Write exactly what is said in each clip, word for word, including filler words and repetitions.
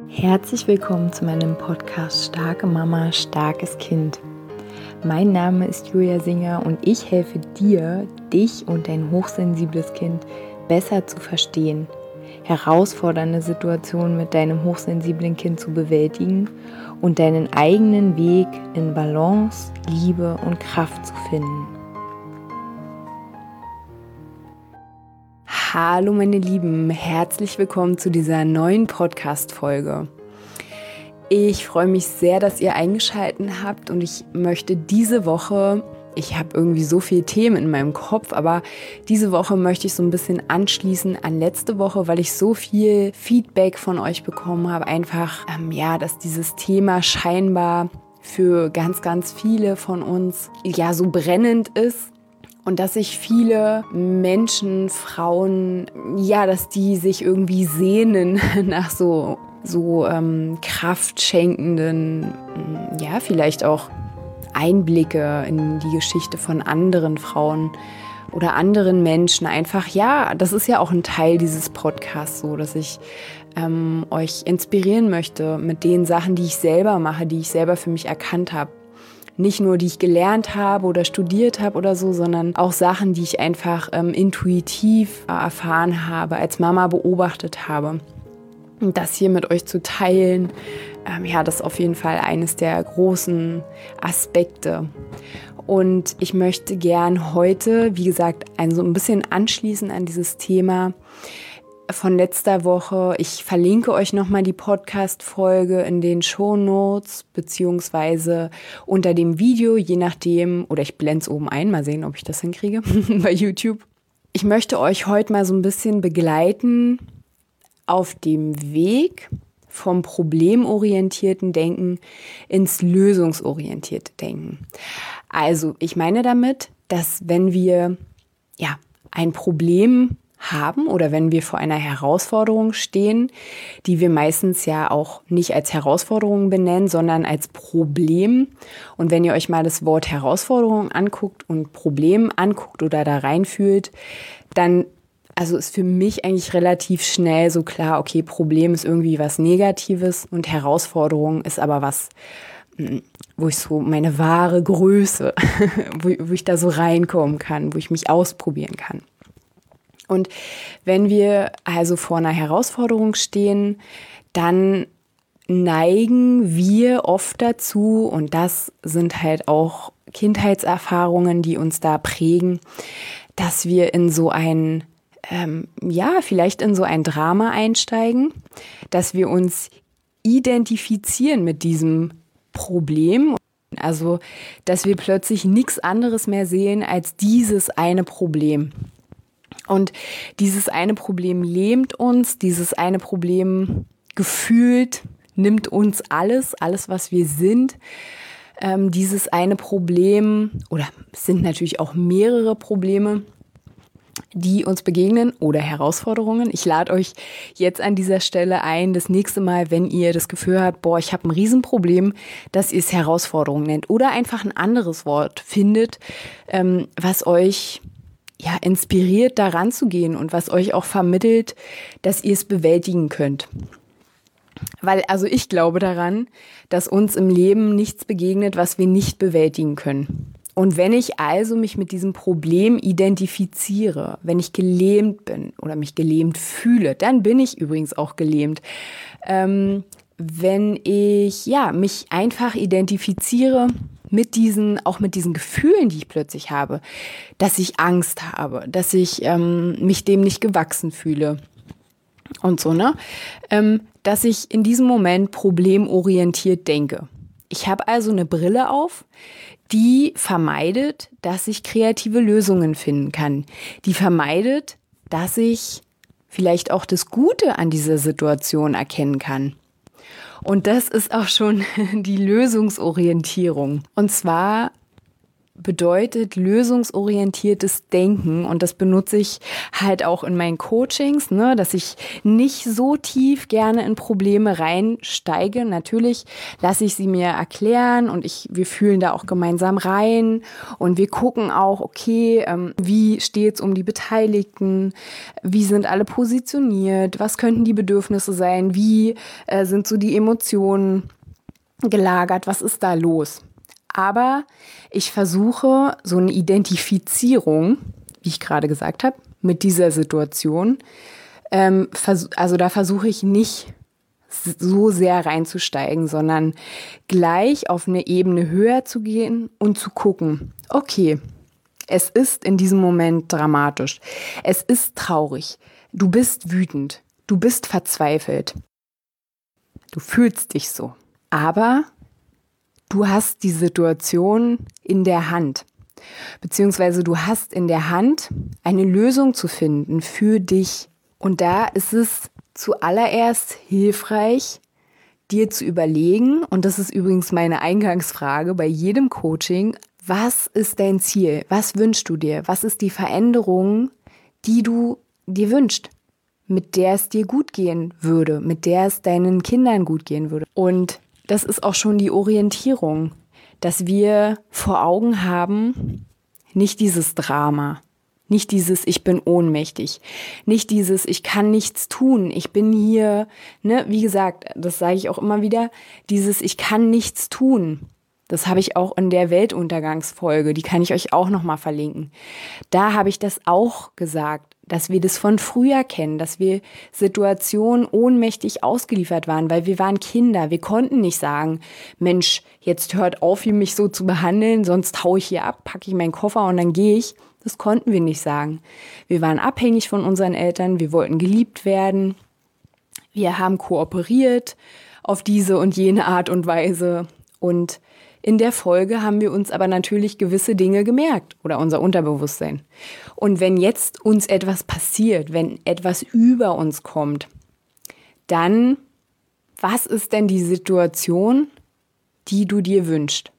Herzlich willkommen zu meinem Podcast Starke Mama, starkes Kind. Mein Name ist Julia Singer und ich helfe dir, dich und dein hochsensibles Kind besser zu verstehen, herausfordernde Situationen mit deinem hochsensiblen Kind zu bewältigen und deinen eigenen Weg in Balance, Liebe und Kraft zu finden. Hallo meine Lieben, herzlich willkommen zu dieser neuen Podcast-Folge. Ich freue mich sehr, dass ihr eingeschaltet habt und ich möchte diese Woche, ich habe irgendwie so viele Themen in meinem Kopf, aber diese Woche möchte ich so ein bisschen anschließen an letzte Woche, weil ich so viel Feedback von euch bekommen habe, einfach, ähm, ja, dass dieses Thema scheinbar für ganz, ganz viele von uns ja so brennend ist. Und dass sich viele Menschen, Frauen, ja, dass die sich irgendwie sehnen nach so, so ähm, kraftschenkenden, ja, vielleicht auch Einblicke in die Geschichte von anderen Frauen oder anderen Menschen. Einfach, ja, das ist ja auch ein Teil dieses Podcasts so, dass ich ähm, euch inspirieren möchte mit den Sachen, die ich selber mache, die ich selber für mich erkannt habe. Nicht nur, die ich gelernt habe oder studiert habe oder so, sondern auch Sachen, die ich einfach ähm, intuitiv äh, erfahren habe, als Mama beobachtet habe. Und das hier mit euch zu teilen, ähm, ja, das ist auf jeden Fall eines der großen Aspekte. Und ich möchte gern heute, wie gesagt, ein, so ein bisschen anschließen an dieses Thema von letzter Woche. Ich verlinke euch nochmal die Podcast-Folge in den Shownotes beziehungsweise unter dem Video, je nachdem, oder ich blende es oben ein, mal sehen, ob ich das hinkriege bei YouTube. Ich möchte euch heute mal so ein bisschen begleiten auf dem Weg vom problemorientierten Denken ins lösungsorientierte Denken. Also ich meine damit, dass wenn wir ja ein Problem haben oder wenn wir vor einer Herausforderung stehen, die wir meistens ja auch nicht als Herausforderung benennen, sondern als Problem. Und wenn ihr euch mal das Wort Herausforderung anguckt und Problem anguckt oder da reinfühlt, dann also ist für mich eigentlich relativ schnell so klar, okay, Problem ist irgendwie was Negatives und Herausforderung ist aber was, wo ich so meine wahre Größe, wo ich da so reinkommen kann, wo ich mich ausprobieren kann. Und wenn wir also vor einer Herausforderung stehen, dann neigen wir oft dazu, und das sind halt auch Kindheitserfahrungen, die uns da prägen, dass wir in so ein, ähm, ja, vielleicht in so ein Drama einsteigen, dass wir uns identifizieren mit diesem Problem. Also, dass wir plötzlich nichts anderes mehr sehen als dieses eine Problem. Und dieses eine Problem lähmt uns, dieses eine Problem gefühlt nimmt uns alles, alles was wir sind. Ähm, dieses eine Problem, oder es sind natürlich auch mehrere Probleme, die uns begegnen oder Herausforderungen. Ich lade euch jetzt an dieser Stelle ein, das nächste Mal, wenn ihr das Gefühl habt, boah, ich habe ein Riesenproblem, dass ihr es Herausforderung nennt oder einfach ein anderes Wort findet, ähm, was euch ja, inspiriert, da ranzugehen und was euch auch vermittelt, dass ihr es bewältigen könnt. Weil, also ich glaube daran, dass uns im Leben nichts begegnet, was wir nicht bewältigen können. Und wenn ich also mich mit diesem Problem identifiziere, wenn ich gelähmt bin oder mich gelähmt fühle, dann bin ich übrigens auch gelähmt. Ähm, wenn ich, ja, mich einfach identifiziere mit diesen, auch mit diesen Gefühlen, die ich plötzlich habe, dass ich Angst habe, dass ich ähm, mich dem nicht gewachsen fühle und so, ne? Ähm, dass ich in diesem Moment problemorientiert denke. Ich habe also eine Brille auf, die vermeidet, dass ich kreative Lösungen finden kann. Die vermeidet, dass ich vielleicht auch das Gute an dieser Situation erkennen kann. Und das ist auch schon die Lösungsorientierung. Und zwar bedeutet lösungsorientiertes Denken und das benutze ich halt auch in meinen Coachings, ne, dass ich nicht so tief gerne in Probleme reinsteige. Natürlich lasse ich sie mir erklären und ich, wir fühlen da auch gemeinsam rein und wir gucken auch, okay, ähm, wie steht's um die Beteiligten, wie sind alle positioniert, was könnten die Bedürfnisse sein, wie äh, sind so die Emotionen gelagert, was ist da los? Aber ich versuche so eine Identifizierung, wie ich gerade gesagt habe, mit dieser Situation. Ähm, vers- also da versuche ich nicht so sehr reinzusteigen, sondern gleich auf eine Ebene höher zu gehen und zu gucken, okay, es ist in diesem Moment dramatisch, es ist traurig, du bist wütend, du bist verzweifelt, du fühlst dich so, aber du hast die Situation in der Hand, beziehungsweise du hast in der Hand, eine Lösung zu finden für dich. Und da ist es zuallererst hilfreich, dir zu überlegen, und das ist übrigens meine Eingangsfrage bei jedem Coaching, was ist dein Ziel? Was wünschst du dir? Was ist die Veränderung, die du dir wünschst, mit der es dir gut gehen würde, mit der es deinen Kindern gut gehen würde? Und das ist auch schon die Orientierung, dass wir vor Augen haben, nicht dieses Drama, nicht dieses ich bin ohnmächtig, nicht dieses ich kann nichts tun, ich bin hier, ne, wie gesagt, das sage ich auch immer wieder, dieses ich kann nichts tun. Das habe ich auch in der Weltuntergangsfolge, die kann ich euch auch nochmal verlinken. Da habe ich das auch gesagt, dass wir das von früher kennen, dass wir Situationen ohnmächtig ausgeliefert waren, weil wir waren Kinder. Wir konnten nicht sagen, Mensch, jetzt hört auf, mich so zu behandeln, sonst haue ich hier ab, packe ich meinen Koffer und dann gehe ich. Das konnten wir nicht sagen. Wir waren abhängig von unseren Eltern, wir wollten geliebt werden. Wir haben kooperiert auf diese und jene Art und Weise. Und in der Folge haben wir uns aber natürlich gewisse Dinge gemerkt oder unser Unterbewusstsein. Und wenn jetzt uns etwas passiert, wenn etwas über uns kommt, dann, was ist denn die Situation, die du dir wünschst?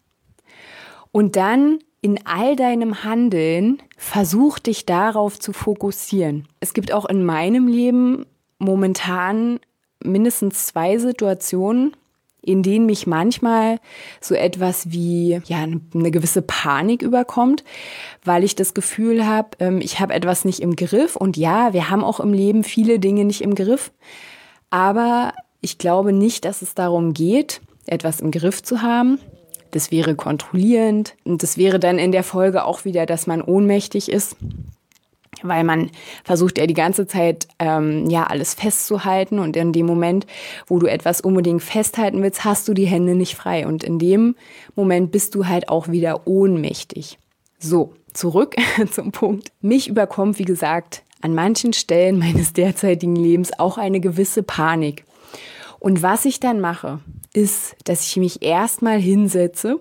Und dann in all deinem Handeln versuch dich darauf zu fokussieren. Es gibt auch in meinem Leben momentan mindestens zwei Situationen, in denen mich manchmal so etwas wie ja eine gewisse Panik überkommt, weil ich das Gefühl habe, ich habe etwas nicht im Griff. Und ja, wir haben auch im Leben viele Dinge nicht im Griff. Aber ich glaube nicht, dass es darum geht, etwas im Griff zu haben. Das wäre kontrollierend. Und das wäre dann in der Folge auch wieder, dass man ohnmächtig ist. Weil man versucht ja die ganze Zeit, ähm, ja, alles festzuhalten. Und in dem Moment, wo du etwas unbedingt festhalten willst, hast du die Hände nicht frei. Und in dem Moment bist du halt auch wieder ohnmächtig. So, zurück zum Punkt. Mich überkommt, wie gesagt, an manchen Stellen meines derzeitigen Lebens auch eine gewisse Panik. Und was ich dann mache, ist, dass ich mich erstmal hinsetze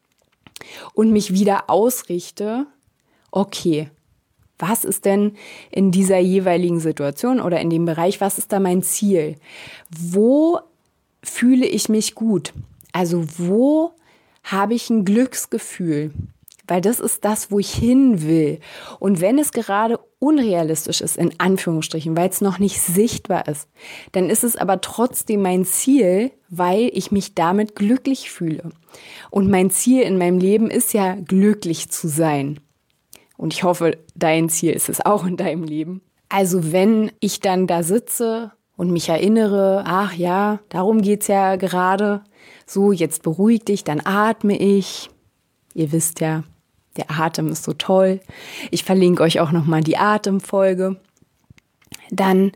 und mich wieder ausrichte, okay, was ist denn in dieser jeweiligen Situation oder in dem Bereich, was ist da mein Ziel? Wo fühle ich mich gut? Also wo habe ich ein Glücksgefühl? Weil das ist das, wo ich hin will. Und wenn es gerade unrealistisch ist, in Anführungsstrichen, weil es noch nicht sichtbar ist, dann ist es aber trotzdem mein Ziel, weil ich mich damit glücklich fühle. Und mein Ziel in meinem Leben ist ja, glücklich zu sein. Und ich hoffe, dein Ziel ist es auch in deinem Leben. Also wenn ich dann da sitze und mich erinnere, ach ja, darum geht's ja gerade, so jetzt beruhig dich, dann atme ich. Ihr wisst ja, der Atem ist so toll. Ich verlinke euch auch nochmal die Atemfolge. Dann,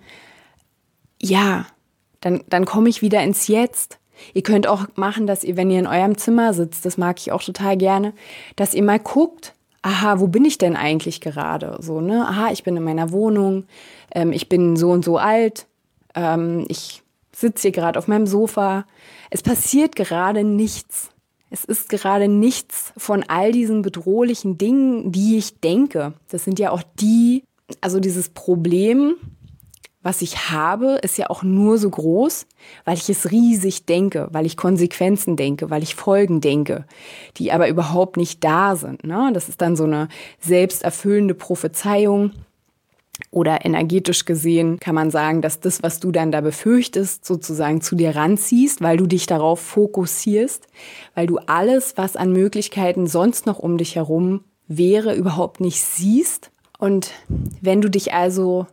ja, dann, dann komme ich wieder ins Jetzt. Ihr könnt auch machen, dass ihr, wenn ihr in eurem Zimmer sitzt, das mag ich auch total gerne, dass ihr mal guckt, aha, wo bin ich denn eigentlich gerade? So, ne? Aha, ich bin in meiner Wohnung, ähm, ich bin so und so alt, ähm, ich sitze hier gerade auf meinem Sofa. Es passiert gerade nichts. Es ist gerade nichts von all diesen bedrohlichen Dingen, die ich denke. Das sind ja auch die, also dieses Problem, was ich habe, ist ja auch nur so groß, weil ich es riesig denke, weil ich Konsequenzen denke, weil ich Folgen denke, die aber überhaupt nicht da sind. Ne? Das ist dann so eine selbsterfüllende Prophezeiung. Oder energetisch gesehen kann man sagen, dass das, was du dann da befürchtest, sozusagen zu dir ranziehst, weil du dich darauf fokussierst, weil du alles, was an Möglichkeiten sonst noch um dich herum wäre, überhaupt nicht siehst. Und wenn du dich also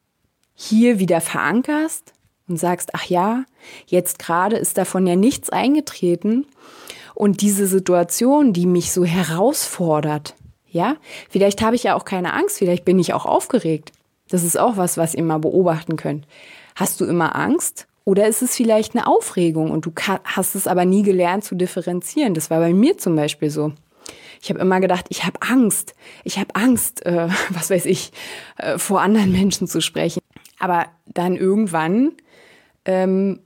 hier wieder verankerst und sagst, ach ja, jetzt gerade ist davon ja nichts eingetreten und diese Situation, die mich so herausfordert, ja, vielleicht habe ich ja auch keine Angst, vielleicht bin ich auch aufgeregt. Das ist auch was, was ihr mal beobachten könnt. Hast du immer Angst oder ist es vielleicht eine Aufregung und du hast es aber nie gelernt zu differenzieren? Das war bei mir zum Beispiel so. Ich habe immer gedacht, ich habe Angst. Ich habe Angst, äh, was weiß ich, äh, vor anderen Menschen zu sprechen. Aber dann irgendwann ähm,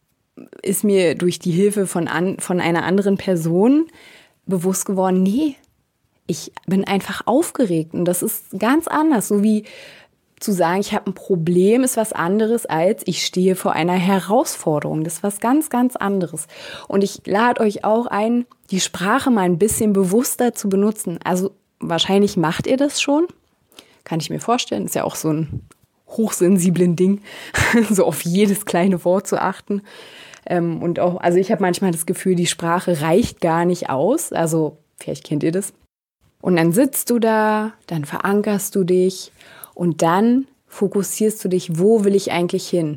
ist mir durch die Hilfe von, an, von einer anderen Person bewusst geworden, nee, ich bin einfach aufgeregt. Und das ist ganz anders. So wie zu sagen, ich habe ein Problem, ist was anderes als ich stehe vor einer Herausforderung. Das ist was ganz, ganz anderes. Und ich lade euch auch ein, die Sprache mal ein bisschen bewusster zu benutzen. Also wahrscheinlich macht ihr das schon. Kann ich mir vorstellen. Ist ja auch so ein hochsensiblen Ding, so auf jedes kleine Wort zu achten. Ähm, und auch, also ich habe manchmal das Gefühl, die Sprache reicht gar nicht aus. Also vielleicht kennt ihr das. Und dann sitzt du da, dann verankerst du dich und dann fokussierst du dich, wo will ich eigentlich hin?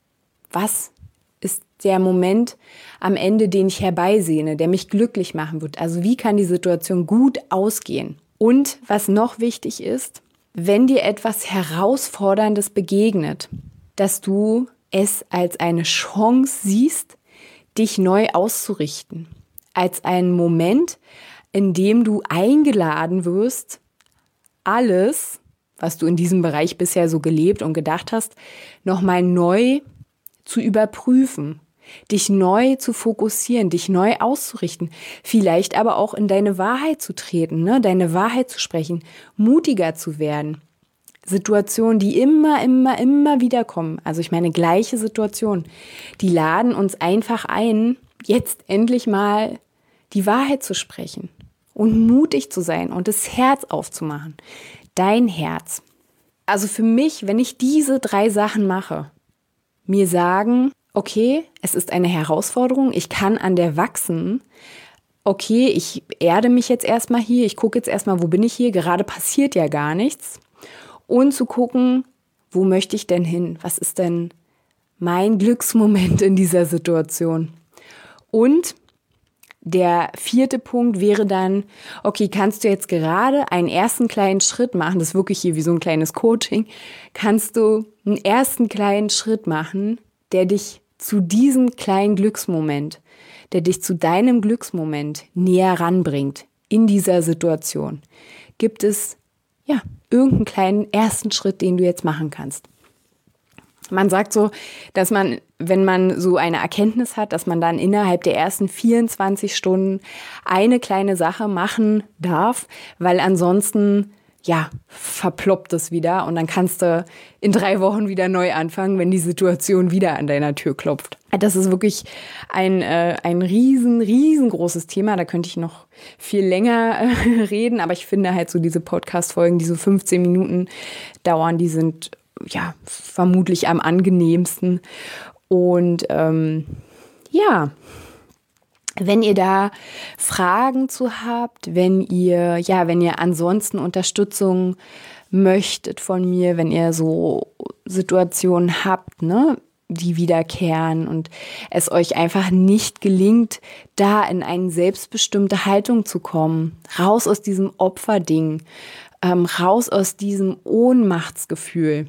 Was ist der Moment am Ende, den ich herbeisehne, der mich glücklich machen wird? Also wie kann die Situation gut ausgehen? Und was noch wichtig ist, wenn dir etwas Herausforderndes begegnet, dass du es als eine Chance siehst, dich neu auszurichten. Als einen Moment, in dem du eingeladen wirst, alles, was du in diesem Bereich bisher so gelebt und gedacht hast, nochmal neu zu überprüfen, dich neu zu fokussieren, dich neu auszurichten, vielleicht aber auch in deine Wahrheit zu treten, ne? Deine Wahrheit zu sprechen, mutiger zu werden. Situationen, die immer, immer, immer wieder kommen, also ich meine gleiche Situation, die laden uns einfach ein, jetzt endlich mal die Wahrheit zu sprechen und mutig zu sein und das Herz aufzumachen. Dein Herz. Also für mich, wenn ich diese drei Sachen mache, mir sagen, okay, es ist eine Herausforderung, ich kann an der wachsen. Okay, ich erde mich jetzt erstmal hier, ich gucke jetzt erstmal, wo bin ich hier, gerade passiert ja gar nichts. Und zu gucken, wo möchte ich denn hin? Was ist denn mein Glücksmoment in dieser Situation? Und der vierte Punkt wäre dann, okay, kannst du jetzt gerade einen ersten kleinen Schritt machen, das ist wirklich hier wie so ein kleines Coaching, kannst du einen ersten kleinen Schritt machen, der dich zu diesem kleinen Glücksmoment, der dich zu deinem Glücksmoment näher ranbringt in dieser Situation. Gibt es, ja, irgendeinen kleinen ersten Schritt, den du jetzt machen kannst? Man sagt so, dass man, wenn man so eine Erkenntnis hat, dass man dann innerhalb der ersten vierundzwanzig Stunden eine kleine Sache machen darf, weil ansonsten, ja, verploppt es wieder und dann kannst du in drei Wochen wieder neu anfangen, wenn die Situation wieder an deiner Tür klopft. Das ist wirklich ein, äh, ein riesen, riesengroßes Thema. Da könnte ich noch viel länger äh, reden, aber ich finde halt so diese Podcast-Folgen, die so fünfzehn Minuten dauern, die sind ja vermutlich am angenehmsten. Und ähm, ja, wenn ihr da Fragen zu habt, wenn ihr, ja, wenn ihr ansonsten Unterstützung möchtet von mir, wenn ihr so Situationen habt, ne, die wiederkehren und es euch einfach nicht gelingt, da in eine selbstbestimmte Haltung zu kommen, raus aus diesem Opferding, ähm, raus aus diesem Ohnmachtsgefühl.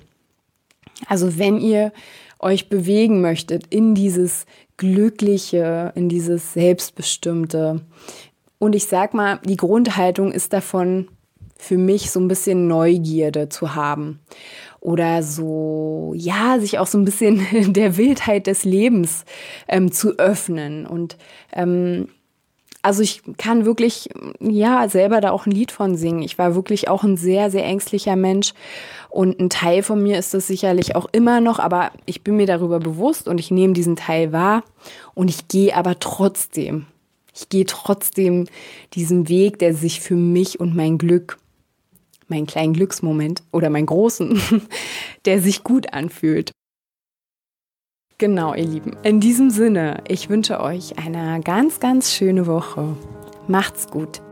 Also wenn ihr euch bewegen möchtet in dieses Glückliche, in dieses Selbstbestimmte. Und ich sag mal, die Grundhaltung ist davon für mich so ein bisschen Neugierde zu haben. Oder so, ja, sich auch so ein bisschen der Wildheit des Lebens ähm, zu öffnen und ähm, Also ich kann wirklich, ja, selber da auch ein Lied von singen. Ich war wirklich auch ein sehr, sehr ängstlicher Mensch und ein Teil von mir ist das sicherlich auch immer noch, aber ich bin mir darüber bewusst und ich nehme diesen Teil wahr und ich gehe aber trotzdem. Ich gehe trotzdem diesen Weg, der sich für mich und mein Glück, meinen kleinen Glücksmoment oder meinen großen, der sich gut anfühlt. Genau, ihr Lieben. In diesem Sinne, ich wünsche euch eine ganz, ganz schöne Woche. Macht's gut.